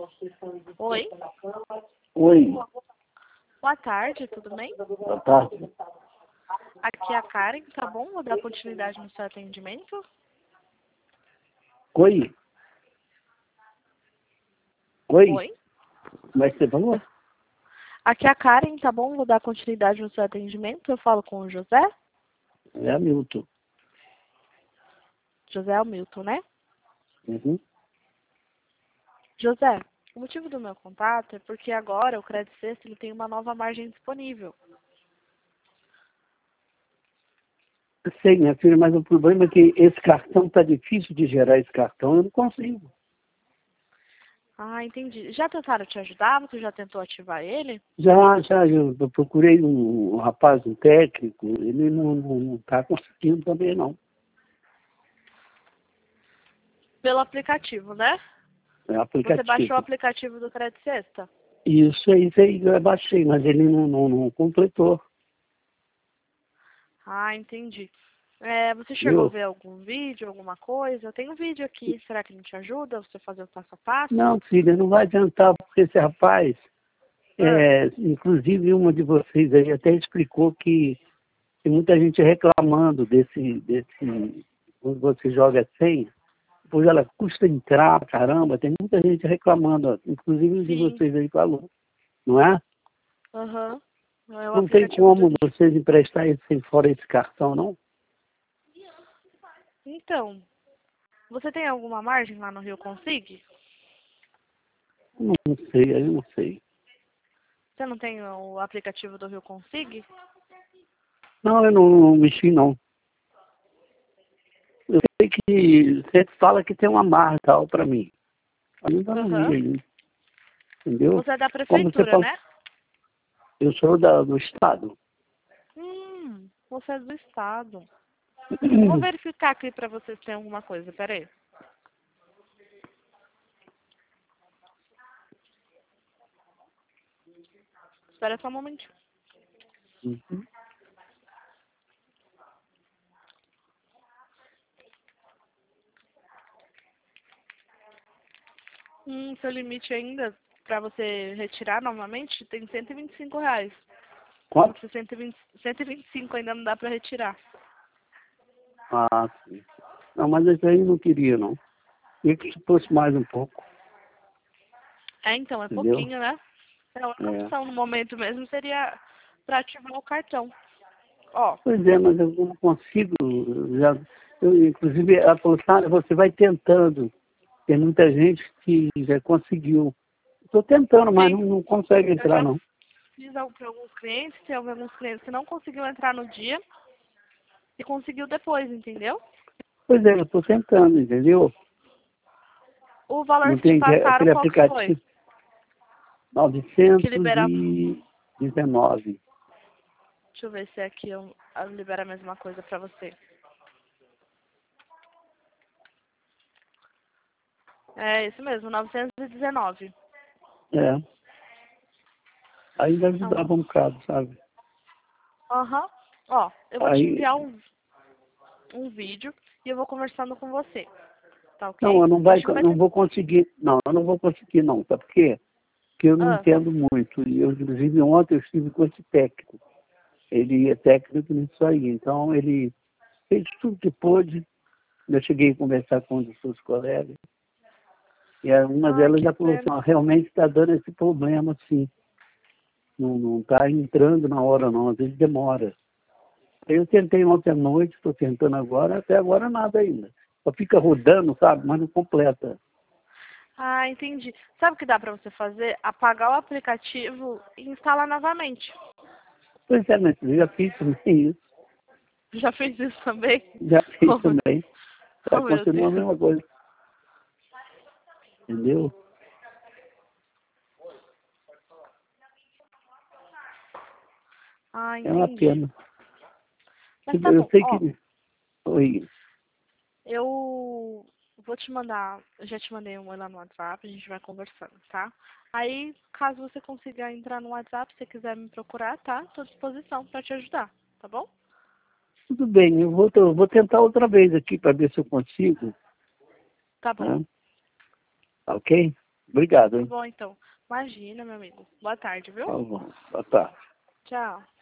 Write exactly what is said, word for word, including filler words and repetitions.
Oi, Oi, boa tarde, tudo bem? boa tarde. Aqui é a Karen, tá bom? Vou dar continuidade no seu atendimento. Oi, oi, Oi, como é que você falou? aqui é a Karen, tá bom? Vou dar continuidade no seu atendimento. Eu falo com o José. É Hamilton. José Hamilton, né? Uhum. José, o motivo do meu contato é porque agora o Crédito Sexta ele tem uma nova margem disponível. Eu sei, minha filha, mas o problema é que esse cartão está difícil de gerar esse cartão, eu não consigo. Ah, entendi. Já tentaram te ajudar? Você já tentou ativar ele? Já, já, eu, eu procurei um, um rapaz, um técnico, ele não está conseguindo também, não. Pelo aplicativo, né? É Você baixou o aplicativo. aplicativo do Crédito Sexta? Isso aí, isso aí eu baixei, mas ele não, não, não completou, Ah, entendi. É, você chegou a viu? ver algum vídeo, alguma coisa? Tem um vídeo aqui, será que não te ajuda você fazer o passo a passo? Não, filha, não vai adiantar, porque esse rapaz, Ah, é, inclusive uma de vocês aí até explicou que tem muita gente reclamando desse, desse, quando você joga senha, pois ela custa entrar, caramba, tem muita gente reclamando, ó, inclusive um de sim. vocês aí falou, não é? Aham. É o Não tem aplicativo do como Rio. vocês emprestarem sem fora esse cartão, não? Então, você tem alguma margem lá no Rio Consig? Não, não sei, aí eu não sei. Você não tem o aplicativo do Rio Consig? Não, eu não, não mexi, não. Eu sei que você fala que tem uma marra e tal para mim. Ainda não vi Aham. ainda, entendeu? Você é da Como você prefeitura, falou, né? eu sou da, do Estado. Hum, você é do estado. Vou verificar aqui pra você se tem alguma coisa, peraí. Espera só um momentinho. Uhum. Hum, seu limite ainda, pra você retirar novamente, tem cento e vinte e cinco reais. Só Quanto? que cento e vinte, cento e vinte e cinco ainda não dá pra retirar. Ah, sim. Não, mas esse aí eu não queria, não. Queria que fosse mais um pouco, É, então, é entendeu? pouquinho, né? É, a única É. opção no momento mesmo seria pra ativar o cartão. Ó, Pois é, mas eu não consigo. Já, eu, inclusive, ela falou, sabe, você vai tentando. Tem muita gente que já conseguiu. Estou tentando, mas não, sim, não consegue eu entrar, já não. fiz para alguns clientes, tem alguns clientes que não conseguiu entrar no dia e conseguiu depois, entendeu? Pois é, eu estou tentando, entendeu? O valor Não que te tem que- passaram, aquele qual que foi? aplicativo Que libera... novecentos e dezenove. Deixa eu ver se aqui eu, eu libero a mesma coisa pra você. É isso mesmo, novecentos e dezenove. É. Ainda Então, ajudava um bocado, sabe? aham. Ó, eu vou te Aí, enviar um, um vídeo e eu vou conversando com você, tá não, ok? eu não, A vai, gente não vai não ter... vou conseguir, não, eu não vou conseguir, não, sabe por quê? Porque eu não Ah, entendo muito. E eu, inclusive, ontem eu estive com esse técnico. Ele é técnico nisso aí. Então, ele fez tudo que pôde. Eu cheguei a conversar com um dos seus colegas. E a- uma ai, delas que já falou assim, pena. ó, realmente está dando esse problema, sim. Não está entrando na hora, não. Às vezes demora. Eu tentei ontem à noite, estou tentando agora, até agora nada ainda. Só fica rodando, sabe? Mas não completa. Ah, entendi. Sabe o que dá pra você fazer? Apagar o aplicativo e instalar novamente. Pois é, mas eu já fiz também isso. Já fez isso também? Já fiz Oh, meu, também. Vai oh, meu continuar a Deus. mesma coisa. Entendeu? Ah, É uma entendi. pena. Mas Tipo, tá eu bom. sei Ó, que. Oi. eu vou te mandar, eu já te mandei um oi lá no WhatsApp, a gente vai conversando, tá? Aí, caso você consiga entrar no WhatsApp, se você quiser me procurar, tá? Tô à disposição pra te ajudar, tá bom? Tudo bem, eu vou, eu vou tentar outra vez aqui para ver se eu consigo. Tá bom. Né? Tá ok? Obrigado, Tá hein? bom, então. Imagina, meu amigo. Boa tarde, viu? Tá bom. Boa tarde. Tchau.